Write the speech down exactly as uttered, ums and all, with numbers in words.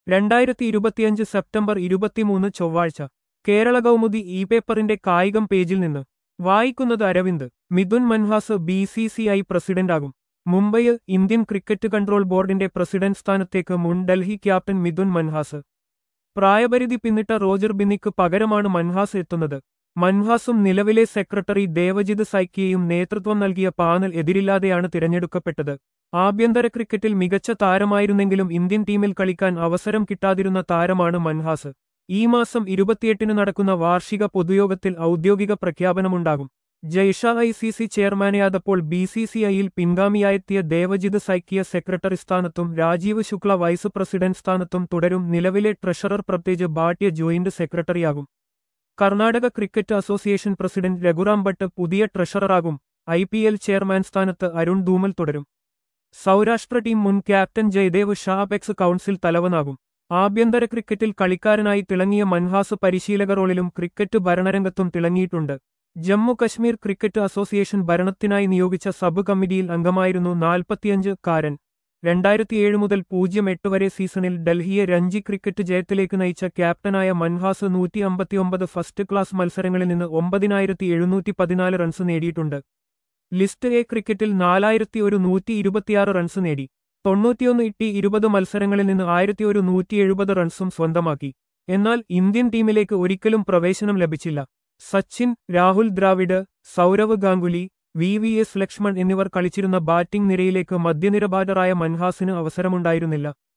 രണ്ടായിരത്തി ഇരുപത്തിയഞ്ച് സെപ്റ്റംബർ ഇരുപത്തിമൂന്ന് ചൊവ്വാഴ്ച കേരള കൗമുദി ഇ പേപ്പറിന്റെ കായികം പേജിൽ നിന്ന് വായിക്കുന്നത് Aravind. Mithun Manhas B C C I പ്രസിഡന്റാകും. മുംബൈയിൽ ഇന്ത്യൻ ക്രിക്കറ്റ് കൺട്രോൾ ബോർഡിന്റെ പ്രസിഡന്റ് സ്ഥാനത്തേക്ക് മുൻ ഡൽഹി ക്യാപ്റ്റൻ മിഥുൻ മൻഹാസ്. പ്രായപരിധി പിന്നിട്ട റോജർ ബിന്നിക്ക് പകരമാണ് മൻഹാസ് എത്തുന്നത്. മൻഹാസും നിലവിലെ സെക്രട്ടറി ദേവജിത് സൈക്കിയയും നേതൃത്വം നൽകിയ പാനൽ എതിരില്ലാതെയാണ് തിരഞ്ഞെടുക്കപ്പെട്ടത്. ആഭ്യന്തര ക്രിക്കറ്റിൽ മികച്ച താരമായിരുന്നെങ്കിലും ഇന്ത്യൻ ടീമിൽ കളിക്കാൻ അവസരം കിട്ടാതിരുന്ന താരമാണ് മൻഹാസ്. ഈ മാസം ഇരുപത്തിയെട്ടിന് നടക്കുന്ന വാർഷിക പൊതുയോഗത്തിൽ ഔദ്യോഗിക പ്രഖ്യാപനമുണ്ടാകും. ജയ്ഷ ഐ സി സി ചെയർമാനെയാതപ്പോൾ ബി സി സി ഐയിൽ പിൻഗാമിയായെത്തിയ ദേവജിത് സൈക്കിയ സെക്രട്ടറി സ്ഥാനത്തും രാജീവ് ശുക്ല വൈസ് പ്രസിഡന്റ് സ്ഥാനത്തും തുടരും. നിലവിലെ ട്രഷറർ പ്രത്യേജ് ഭാട്ടിയ ജോയിന്റ് സെക്രട്ടറിയാകും. Karnataka cricket association president Raghuram Bhat പുതിയ ട്രഷററാകും. ഐ പി എൽ ചെയർമാൻ സ്ഥാനത്ത് അരുൺ ധൂമൽ തുടരും. സൗരാഷ്ട്ര ടീം മുൻ captain Jaydev Shah apex council തലവനാകും. ആഭ്യന്തര ക്രിക്കറ്റിൽ കളിക്കാരനായി തിളങ്ങിയ മൻഹാസ് പരിശീലക റോളിലും ക്രിക്കറ്റ് ഭരണരംഗത്തും തിളങ്ങിയിട്ടുണ്ട്. ജമ്മു കശ്മീർ ക്രിക്കറ്റ് അസോസിയേഷൻ ഭരണത്തിനായി നിയോഗിച്ച സബ് കമ്മിറ്റിയിൽ അംഗമായിരുന്നു നാൽപ്പത്തിയഞ്ച് കാരൻ. രണ്ടായിരത്തിയേഴ് മുതൽ പൂജ്യം എട്ട് വരെ സീസണിൽ ഡൽഹിയെ രഞ്ജി ക്രിക്കറ്റ് ജയത്തിലേക്ക് നയിച്ച ക്യാപ്റ്റനായ മൻഹാസ് നൂറ്റി അമ്പത്തിയൊമ്പത് ഫസ്റ്റ് ക്ലാസ് മത്സരങ്ങളിൽ നിന്ന് ഒമ്പതിനായിരത്തി എഴുന്നൂറ്റി പതിനാല് റൺസ് നേടിയിട്ടുണ്ട്. ലിസ്റ്റ് എ ക്രിക്കറ്റിൽ നാലായിരത്തി ഒരു നൂറ്റി ഇരുപത്തിയാറ് റൺസ് നേടി. തൊണ്ണൂറ്റിയൊന്ന് ഇട്ടി ഇരുപത് മത്സരങ്ങളിൽ നിന്ന് ആയിരത്തി ഒരു നൂറ്റി എഴുപത് റൺസും സ്വന്തമാക്കി. എന്നാൽ ഇന്ത്യൻ ടീമിലേക്ക് ഒരിക്കലും പ്രവേശനം ലഭിച്ചില്ല. Sachin, Rahul Dravid, Sourav Ganguly, V V S Laxman എന്നിവർ കളിച്ചിരുന്ന ബാറ്റിംഗ് നിരയിലേക്ക് മധ്യനിര ബാറ്ററായ മൻഹാസിന് അവസരമുണ്ടായിരുന്നില്ല.